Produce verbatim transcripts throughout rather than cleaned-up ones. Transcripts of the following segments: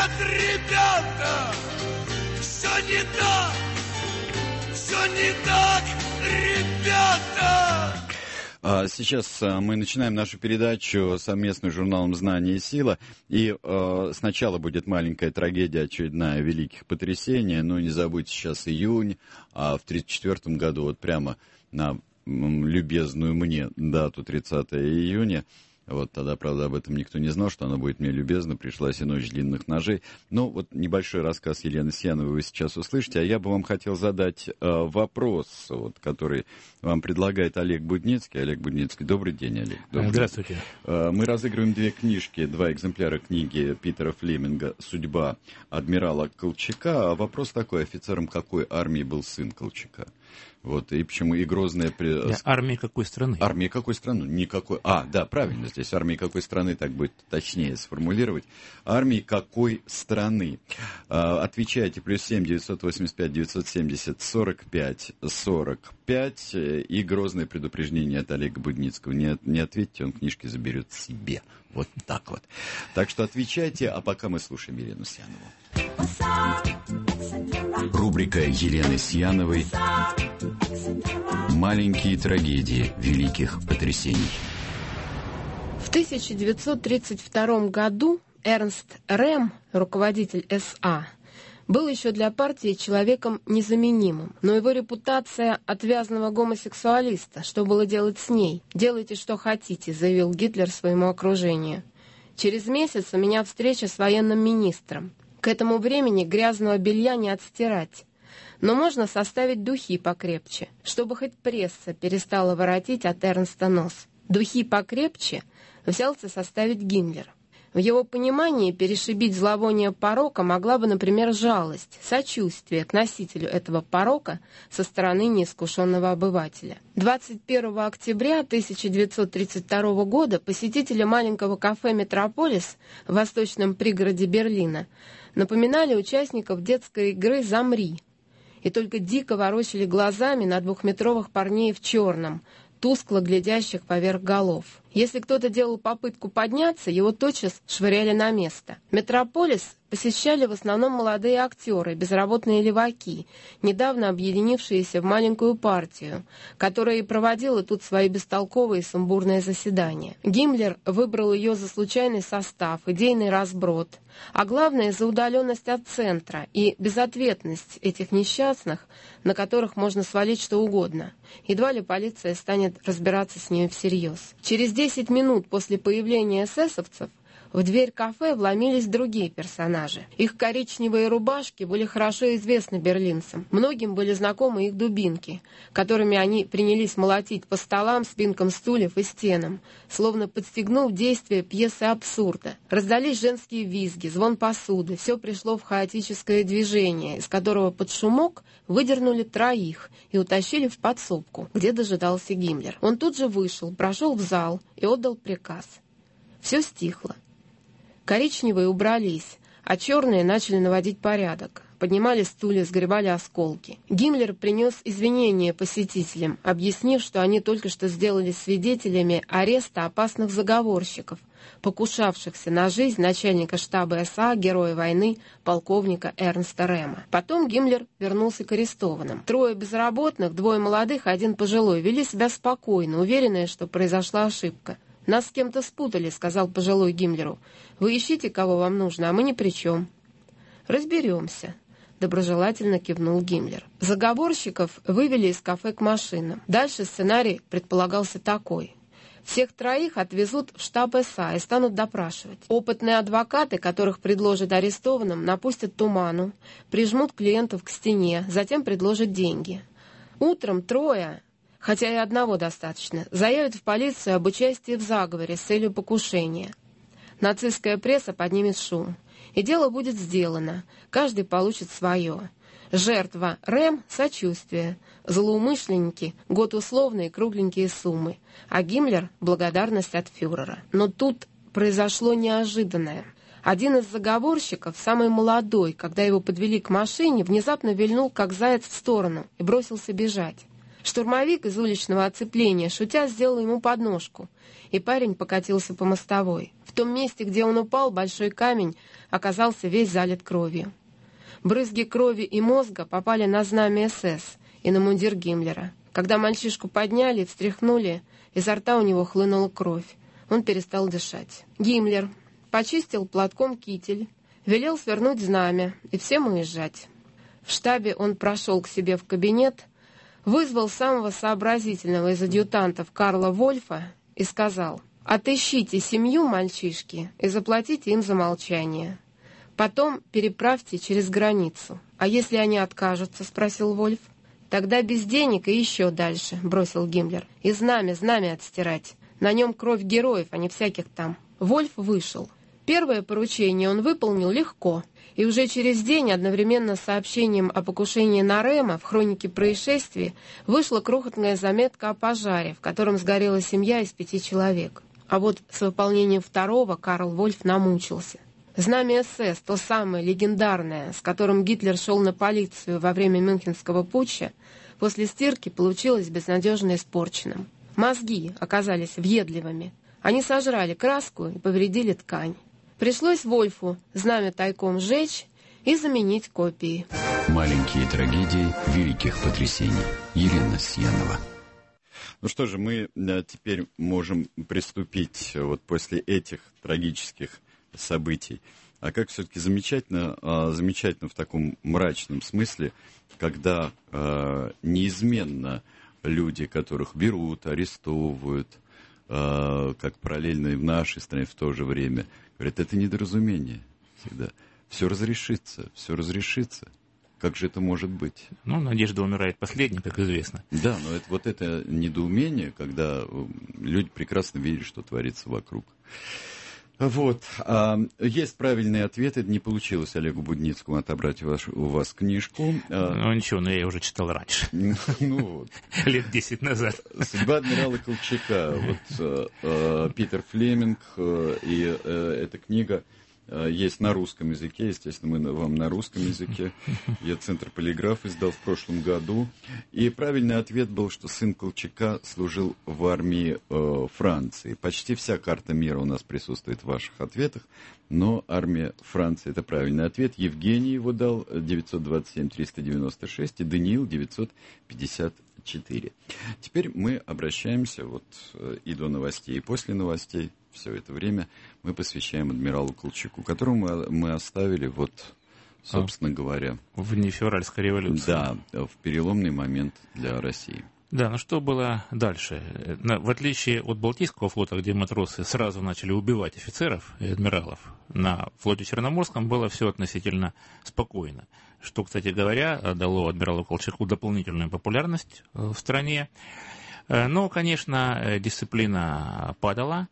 Нет, ребята, все не так, все не так, ребята. Сейчас мы начинаем нашу передачу совместную с журналом «Знание и сила». И э, сначала будет маленькая трагедия, очередная, великих потрясений. Но не забудьте, сейчас июнь, а в тридцать четвёртом году, вот прямо на м, любезную мне дату тридцатого июня, вот тогда, правда, об этом никто не знал, что она будет мне любезна, пришлась и ночь длинных ножей. Ну, вот небольшой рассказ Елены Сияновой вы сейчас услышите, а я бы вам хотел задать э, вопрос, вот, который вам предлагает Олег Будницкий. Олег Будницкий, добрый день, Олег. Добрый Здравствуйте. День. Э, мы разыгрываем две книжки, два экземпляра книги Питера Флеминга «Судьба адмирала Колчака». А вопрос такой, офицером какой армии был сын Колчака? Вот, и почему и Грозная... Да, армии какой страны? Армии какой страны? Никакой. А, да, правильно, здесь армии какой страны, так будет точнее сформулировать. Армии какой страны? А, отвечайте, плюс семь девятьсот восемьдесят пять девятьсот семьдесят сорок пять сорок пять. И грозное предупреждение от Олега Будницкого. Не, не ответьте, он книжки заберет себе. Вот так вот. Так что отвечайте, а пока мы слушаем Елену Сиянову. Рубрика Елены Сияновой «Маленькие трагедии великих потрясений». В тысяча девятьсот тридцать втором году Эрнст Рэм, руководитель эс а, был еще для партии человеком незаменимым, но его репутация отвязного гомосексуалиста. Что было делать с ней? «Делайте, что хотите», — заявил Гитлер своему окружению. «Через месяц у меня встреча с военным министром. К этому времени грязного белья не отстирать. Но можно составить духи покрепче, чтобы хоть пресса перестала воротить от Эрнста нос». Духи покрепче взялся составить Гиммлер. В его понимании перешибить зловоние порока могла бы, например, жалость, сочувствие к носителю этого порока со стороны неискушенного обывателя. двадцать первого октября тысяча девятьсот тридцать второго года посетители маленького кафе «Метрополис» в восточном пригороде Берлина напоминали участников детской игры «Замри» и только дико ворочали глазами на двухметровых парней в черном, тускло глядящих поверх голов. Если кто-то делал попытку подняться, его тотчас швыряли на место. «Метрополис» посещали в основном молодые актеры, безработные леваки, недавно объединившиеся в маленькую партию, которая и проводила тут свои бестолковые и сумбурные заседания. Гиммлер выбрал ее за случайный состав, идейный разброд, а главное за удаленность от центра и безответность этих несчастных, на которых можно свалить что угодно. Едва ли полиция станет разбираться с ней всерьез. Через десять минут после появления эсэсовцев в дверь кафе вломились другие персонажи. Их коричневые рубашки были хорошо известны берлинцам. Многим были знакомы их дубинки, которыми они принялись молотить по столам, спинкам стульев и стенам, словно подстегнув действие пьесы абсурда. Раздались женские визги, звон посуды. Все пришло в хаотическое движение, из которого под шумок выдернули троих и утащили в подсобку, где дожидался Гиммлер. Он тут же вышел, прошел в зал и отдал приказ. Все стихло. Коричневые убрались, а черные начали наводить порядок. Поднимали стулья, сгребали осколки. Гиммлер принес извинения посетителям, объяснив, что они только что сделали свидетелями ареста опасных заговорщиков, покушавшихся на жизнь начальника штаба эс а, героя войны, полковника Эрнста Рэма. Потом Гиммлер вернулся к арестованным. Трое безработных, двое молодых, один пожилой, вели себя спокойно, уверенные, что произошла ошибка. «Нас с кем-то спутали», — сказал пожилой Гиммлеру. «Вы ищите, кого вам нужно, а мы ни при чем». «Разберемся», — доброжелательно кивнул Гиммлер. Заговорщиков вывели из кафе к машинам. Дальше сценарий предполагался такой. Всех троих отвезут в штаб эс а и станут допрашивать. Опытные адвокаты, которых предложат арестованным, напустят туману, прижмут клиентов к стене, затем предложат деньги. Утром трое... хотя и одного достаточно, заявят в полицию об участии в заговоре с целью покушения. Нацистская пресса поднимет шум, и дело будет сделано, каждый получит свое. Жертва Рэм – сочувствие, злоумышленники – год условные кругленькие суммы, а Гиммлер – благодарность от фюрера. Но тут произошло неожиданное. Один из заговорщиков, самый молодой, когда его подвели к машине, внезапно вильнул, как заяц, в сторону и бросился бежать. Штурмовик из уличного оцепления, шутя, сделал ему подножку, и парень покатился по мостовой. В том месте, где он упал, большой камень оказался весь залит кровью. Брызги крови и мозга попали на знамя СС и на мундир Гиммлера. Когда мальчишку подняли и встряхнули, изо рта у него хлынула кровь. Он перестал дышать. Гиммлер почистил платком китель, велел свернуть знамя и всем уезжать. В штабе он прошел к себе в кабинет, вызвал самого сообразительного из адъютантов Карла Вольфа и сказал: «Отыщите семью мальчишки и заплатите им за молчание. Потом переправьте через границу. А если они откажутся?» — спросил Вольф. «Тогда без денег и еще дальше», — бросил Гиммлер. «И знамя, знамя отстирать. На нем кровь героев, а не всяких там». Вольф вышел. Первое поручение он выполнил легко, и уже через день одновременно с сообщением о покушении на Рема в хронике происшествий вышла крохотная заметка о пожаре, в котором сгорела семья из пяти человек. А вот с выполнением второго Карл Вольф намучился. Знамя СС, то самое легендарное, с которым Гитлер шел на полицию во время Мюнхенского путча, после стирки получилось безнадежно испорченным. Мозги оказались въедливыми. Они сожрали краску и повредили ткань. Пришлось Вольфу знамя тайком сжечь и заменить копией. Маленькие трагедии великих потрясений. Елена Сьянова. Ну что же, мы теперь можем приступить вот после этих трагических событий. А как все-таки замечательно, замечательно в таком мрачном смысле, когда неизменно люди, которых берут, арестовывают, как параллельно и в нашей стране в то же время, говорят, это недоразумение всегда. Все разрешится, все разрешится. Как же это может быть? Ну, надежда умирает последней, как известно. Да, но это, вот это недоумение, когда люди прекрасно видят, что творится вокруг. Вот. А, есть правильные ответы. Не получилось Олегу Будницкому отобрать ваш, у вас книжку. Ну, ничего, но я ее уже читал раньше. Ну, вот. Лет десять назад. «Судьба адмирала Колчака». Вот э, Питер Флеминг. Э, и э, эта книга э, есть на русском языке. Естественно, мы вам на русском языке. Я «Центр Полиграф» издал в прошлом году. И правильный ответ был, что сын Колчака служил в армии э, Франции. Почти вся карта мира у нас присутствует в ваших ответах, но армия Франции — это правильный ответ. Евгений его дал девятьсот двадцать семь триста девяносто шесть и Даниил девятьсот пятьдесят четыре. Теперь мы обращаемся вот и до новостей, и после новостей. Все это время мы посвящаем адмиралу Колчаку, которого мы, мы оставили, вот, собственно а, говоря... в нефевральской революции. Да, в переломный момент для России. Да, ну что было дальше? В отличие от Балтийского флота, где матросы сразу начали убивать офицеров и адмиралов, на флоте Черноморском было все относительно спокойно. Что, кстати говоря, дало адмиралу Колчаку дополнительную популярность в стране. Но, конечно, дисциплина падала.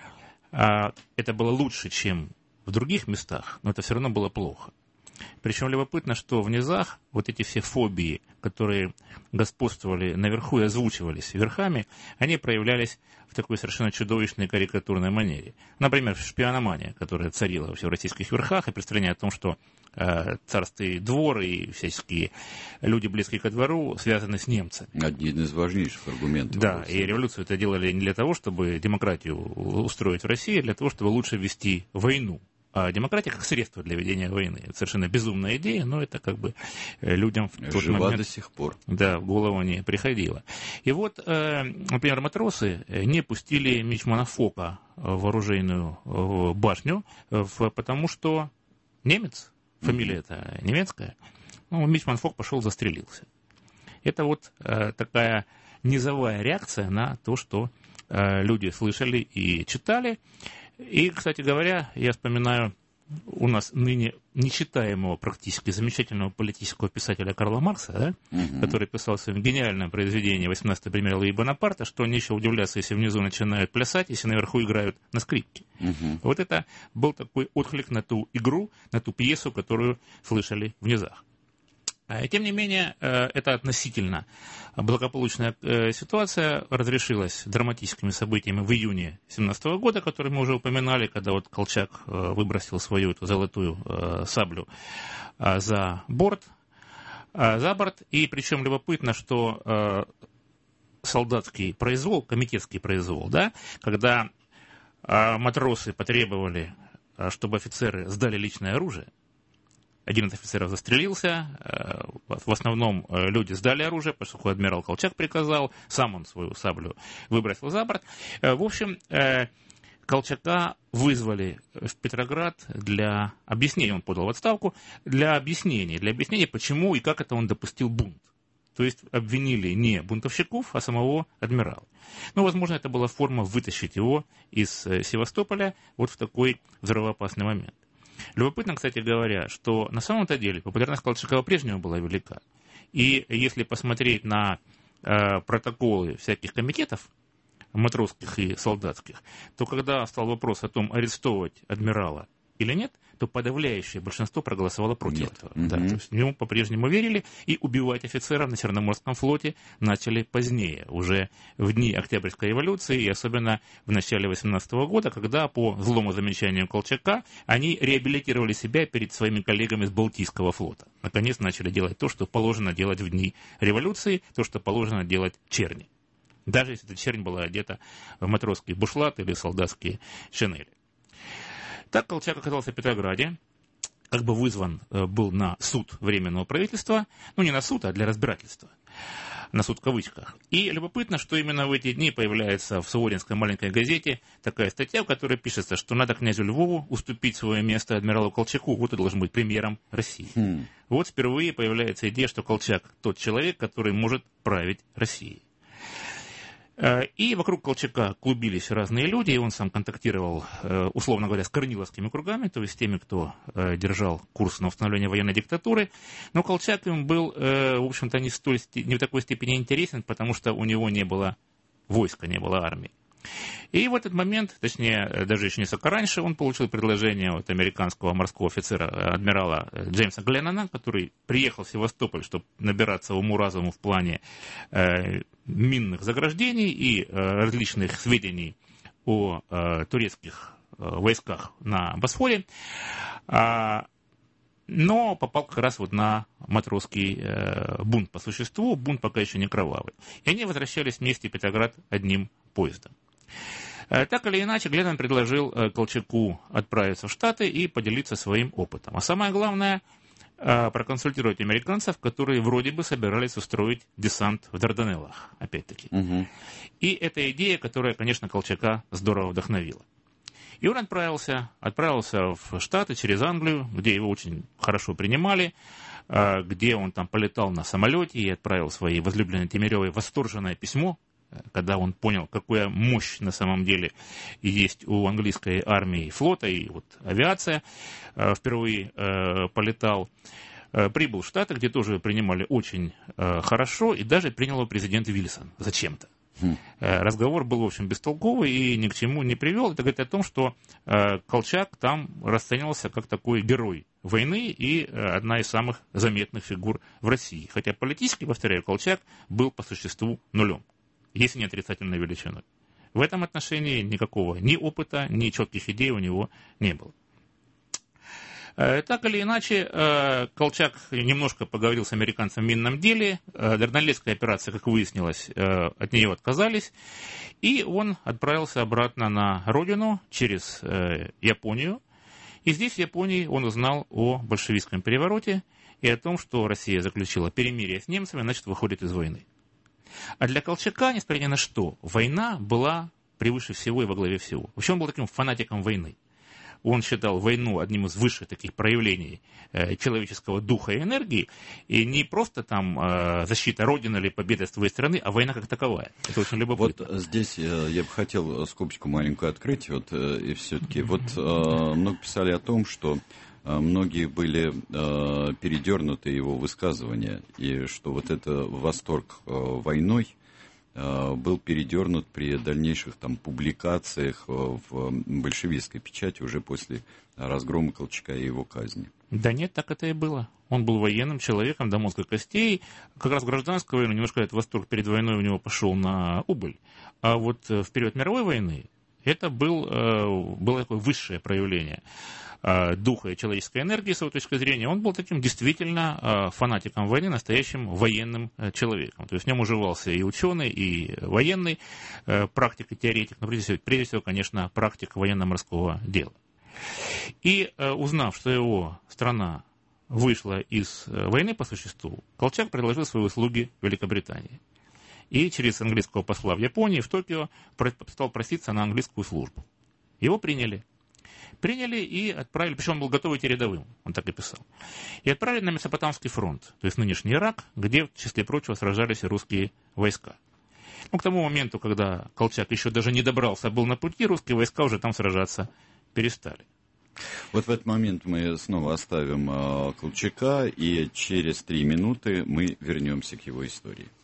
Это было лучше, чем в других местах, но это все равно было плохо. Причем любопытно, что в низах вот эти все фобии, которые господствовали наверху и озвучивались верхами, они проявлялись в такой совершенно чудовищной карикатурной манере. Например, шпиономания, которая царила вообще в российских верхах, и представление о том, что э, царский двор и всяческие люди, близкие ко двору, связаны с немцами. Один из важнейших аргументов. Да, и революцию это делали не для того, чтобы демократию устроить в России, а для того, чтобы лучше вести войну. А демократия как средство для ведения войны. Это совершенно безумная идея, но это как бы людям в тот Жива момент до сих пор. Да, в голову не приходило. И вот, э, например, матросы не пустили мичмана Фока в оружейную э, башню, в, потому что немец, фамилия эта немецкая, ну, мичман Фок пошел застрелился. Это вот э, такая низовая реакция на то, что э, люди слышали и читали. И, кстати говоря, я вспоминаю у нас ныне нечитаемого практически замечательного политического писателя Карла Маркса, да, угу. который писал в своем гениальном произведении «восемнадцатый пример Луи Бонапарта», что нечего удивляться, если внизу начинают плясать, если наверху играют на скрипке. Угу. Вот это был такой отклик на ту игру, на ту пьесу, которую слышали в низах. Тем не менее, эта относительно благополучная ситуация разрешилась драматическими событиями в июне семнадцатого года, которые мы уже упоминали, когда вот Колчак выбросил свою эту золотую саблю за борт, за борт. И причем любопытно, что солдатский произвол, комитетский произвол, да, когда а матросы потребовали, чтобы офицеры сдали личное оружие. Один из офицеров застрелился, в основном люди сдали оружие, потому что адмирал Колчак приказал, сам он свою саблю выбросил за борт. В общем, Колчака вызвали в Петроград для объяснения, он подал в отставку, для объяснения, для объяснения, почему и как это он допустил бунт. То есть обвинили не бунтовщиков, а самого адмирала. Ну, возможно, это была форма вытащить его из Севастополя вот в такой взрывоопасный момент. Любопытно, кстати говоря, что на самом-то деле популярность Колчака по-прежнему была велика. И если посмотреть на э, протоколы всяких комитетов, матросских и солдатских, то когда стал вопрос о том, арестовывать адмирала или нет, то подавляющее большинство проголосовало против нет. этого. Mm-hmm. Да, то есть ему по-прежнему верили, и убивать офицеров на Черноморском флоте начали позднее, уже в дни Октябрьской революции, и особенно в начале восемнадцатого года, когда по злому замечанию Колчака они реабилитировали себя перед своими коллегами с Балтийского флота. Наконец начали делать то, что положено делать в дни революции, то, что положено делать черни. Даже если эта чернь была одета в матросский бушлат или солдатские шинели. Так Колчак оказался в Петрограде, как бы вызван был на суд Временного правительства, ну не на суд, а для разбирательства, на суд в кавычках. И любопытно, что именно в эти дни появляется в Суворинской маленькой газете такая статья, в которой пишется, что надо князю Львову уступить свое место адмиралу Колчаку, вот и должен быть премьером России. Mm. Вот впервые появляется идея, что Колчак тот человек, который может править Россией. И вокруг Колчака клубились разные люди, и он сам контактировал, условно говоря, с корниловскими кругами, то есть с теми, кто держал курс на установление военной диктатуры. Но Колчак им был, в общем-то, не, столь, не в такой степени интересен, потому что у него не было войска, не было армии. И в этот момент, точнее, даже еще несколько раньше, он получил предложение от американского морского офицера, адмирала Джеймса Гленнона, который приехал в Севастополь, чтобы набираться уму-разуму в плане э, минных заграждений и э, различных сведений о э, турецких э, войсках на Босфоре, а, но попал как раз вот на матросский э, бунт по существу, бунт пока еще не кровавый. И они возвращались вместе в Петроград одним поездом. Так или иначе, Гленнон предложил Колчаку отправиться в Штаты и поделиться своим опытом. А самое главное, проконсультировать американцев, которые вроде бы собирались устроить десант в Дарданеллах, опять-таки. Угу. И это идея, которая, конечно, Колчака здорово вдохновила. И он отправился, отправился в Штаты через Англию, где его очень хорошо принимали, где он там полетал на самолете и отправил своей возлюбленной Тимиревой восторженное письмо, когда он понял, какая мощь на самом деле есть у английской армии и флота, и вот авиация, впервые полетал, прибыл в Штаты, где тоже принимали очень хорошо, и даже принял его президент Вильсон зачем-то. Хм. Разговор был, в общем, бестолковый и ни к чему не привел. Это говорит о том, что Колчак там расценивался как такой герой войны и одна из самых заметных фигур в России. Хотя политически, повторяю, Колчак был по существу нулем, если не отрицательной величиной. В этом отношении никакого ни опыта, ни четких идей у него не было. Так или иначе, Колчак немножко поговорил с американцем в минном деле. Дарданельская операция, как выяснилось, от нее отказались. И он отправился обратно на родину через Японию. И здесь, в Японии, он узнал о большевистском перевороте и о том, что Россия заключила перемирие с немцами, значит, выходит из войны. А для Колчака, несмотря ни на что, война была превыше всего и во главе всего. Вообще он был таким фанатиком войны. Он считал войну одним из высших таких проявлений э, человеческого духа и энергии, и не просто там э, защита Родины или победа своей страны, а война как таковая. Это очень любопытно. Вот здесь я бы хотел скобочку маленькую открыть, вот, и все-таки вот э, много писали о том, что многие были э, передернуты его высказывания, и что вот это восторг э, войной э, был передернут при дальнейших там публикациях э, в большевистской печати уже после разгрома Колчака и его казни. Да нет, так это и было. Он был военным человеком до мозга костей. Как раз в гражданскую войну немножко этот восторг перед войной у него пошел на убыль. А вот в период мировой войны это был, было такое высшее проявление духа и человеческой энергии, с его точки зрения, он был таким действительно фанатиком войны, настоящим военным человеком. То есть в нем уживался и ученый, и военный практик и теоретик, но прежде всего, прежде всего, конечно, практик военно-морского дела. И узнав, что его страна вышла из войны по существу, Колчак предложил свои услуги Великобритании. И через английского посла в Японии, в Токио, стал проситься на английскую службу. Его приняли. Приняли и отправили, причем он был готов идти рядовым, он так и писал. И отправили на Месопотамский фронт, то есть нынешний Ирак, где, в числе прочего, сражались и русские войска. Ну, к тому моменту, когда Колчак еще даже не добрался, был на пути, русские войска уже там сражаться перестали. Вот в этот момент мы снова оставим э, Колчака, и через три минуты мы вернемся к его истории.